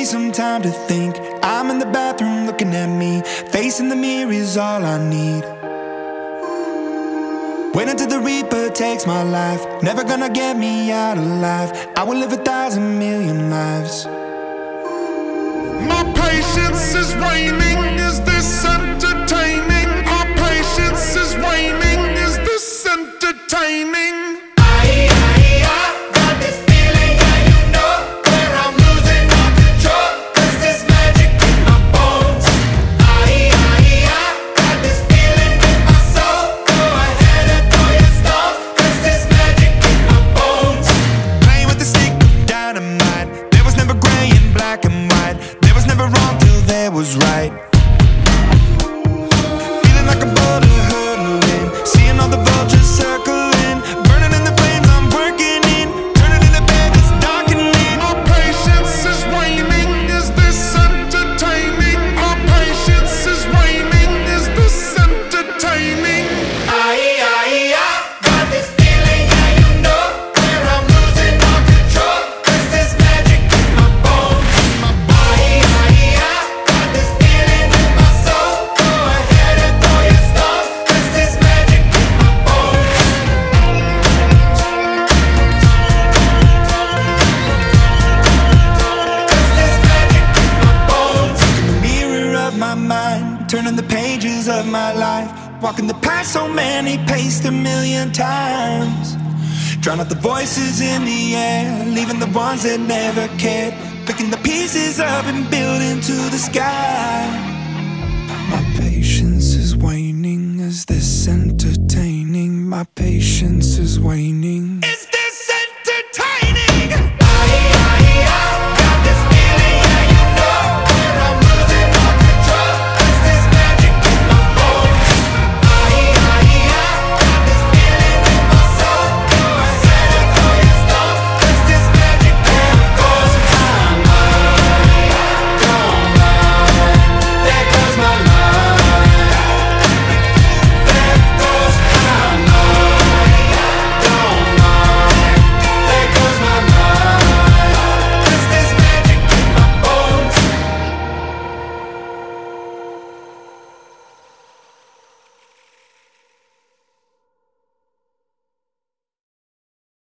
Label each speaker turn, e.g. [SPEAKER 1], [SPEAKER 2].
[SPEAKER 1] some time to think. I'm in the bathroom looking at me. Facing the mirror is all I need. Wait until the Reaper takes my life. Never gonna get me out alive. I will live 1,000 million lives.
[SPEAKER 2] My patience is waning. Is this entertaining? My patience is waning. Is this entertaining?
[SPEAKER 1] Was right. Feeling like a boulder hurtling, seeing all the vultures circling, burning in the flames I'm working in, turning in the bed it's darkening.
[SPEAKER 2] My patience is waning. Is this entertaining? My patience is waning. Is this entertaining?
[SPEAKER 3] Got this feeling, yeah, you know, where I'm losing all control. Cause there's magic in my bones.
[SPEAKER 1] Turning the pages of my life, walking the path so many paced 1,000,000 times. Drown out the voices in the air, leaving the ones that never cared. Picking the pieces up and building to the sky. My patience is waning. Is this entertaining? My patience is waning.